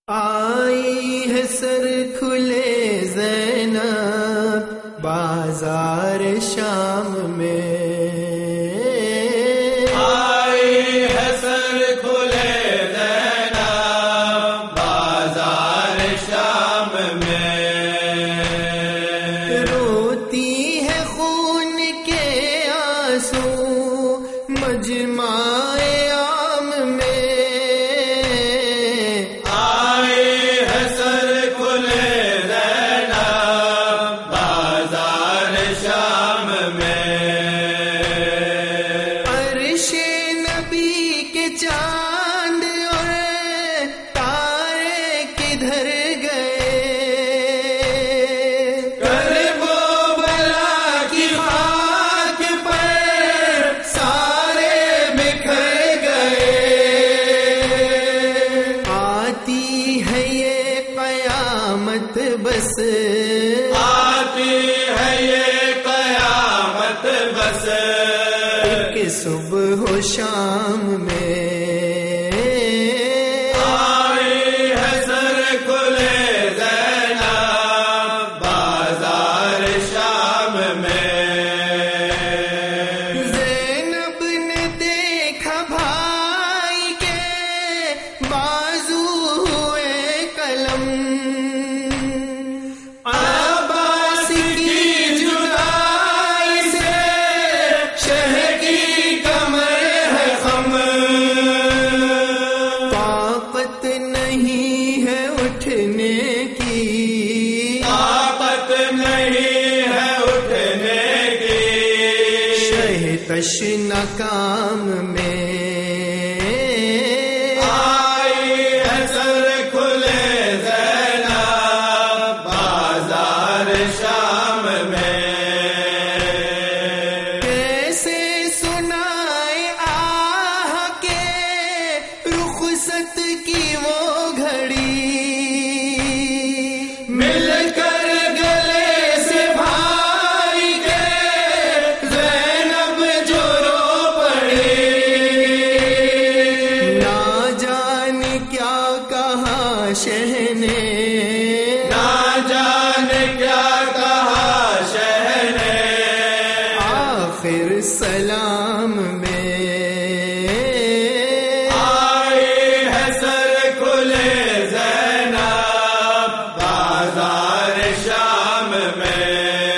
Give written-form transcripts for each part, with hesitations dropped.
آئی ہے سر کھلے زینب بازار شام میں، آئی ہے سر کھلے زینب بازار شام میں، روتی ہے خون کے آنسو مجمع عام میں، چاند اور تارے کدھر گئے، کرب و بلا کی خاک پر سارے بکھر گئے، آتی ہے یہ قیامت بس، آتی ہے یہ قیامت بس، ایک صبح و شام میں، آئی ہے سر کھلے زینب بازار شام میں، زینب نے دیکھا بھائی کے بازو ہوئے قلم، عباس کی جدائی سے شہ کی کمر ہے خم، طاقت نہیں ہے اٹھنے کی، طاقت نہیں ہے اٹھنے کی، شہ تشنہ کام میں، آئی ہے سر کھلے زینب بازار شام میں، کیسے سنائے آہ کے رخصت کی وہ گھڑی، مل کر گلے سے بھائی کے زینب جو رو پڑی، نہ جانے کیا کہا شہ نے، نہ جانے کیا کہا شہ نے، آخر سلام میں، آئی ہے سر کھلے زینب بازار شام میں،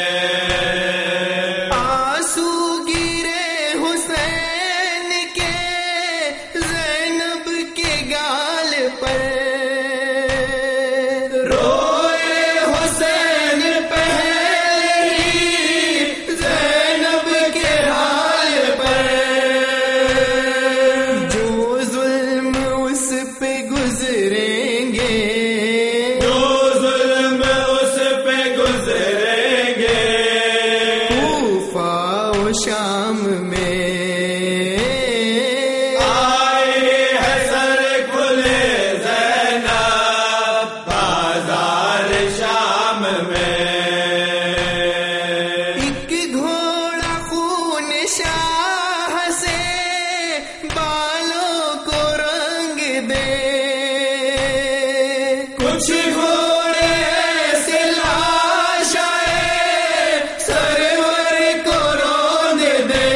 آنسو گرے حسین کے زینب کے گال پر، روئے حسین پہلے ہی زینب کے حال پر، جو ظلم اس پہ گزریں گے، جو ظلم اس پہ گزریں گے، کوفہ و شام میں، آئی ہے سر کھلے زینب بازار شام میں، ایک گھوڑا خون شاہ سے بالوں کو رنگ دے، کچھ گھوڑے ایسے لاشائے سرور کو روند دے،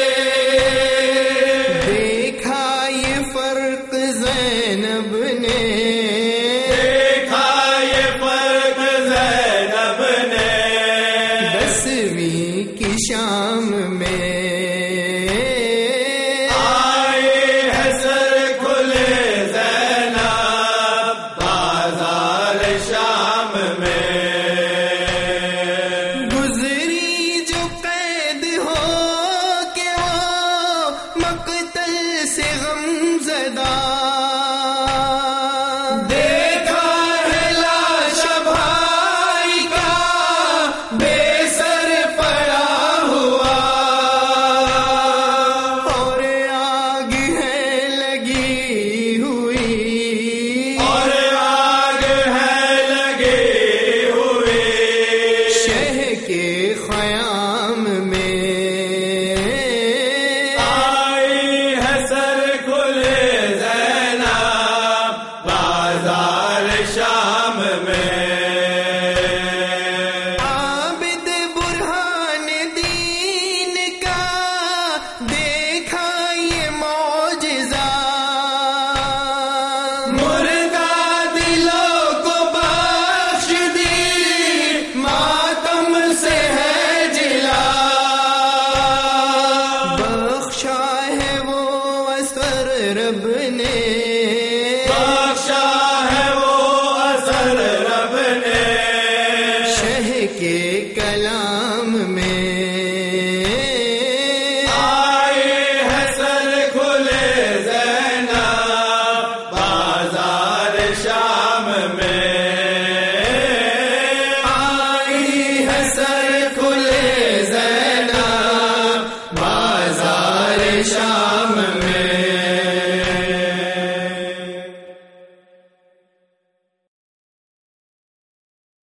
دیکھا یہ فرق زینب نے، دیکھا یہ فرق زینب نے، 10ویں کی شام میں، آئی ہے سر کھلے زینب بازار ہمیں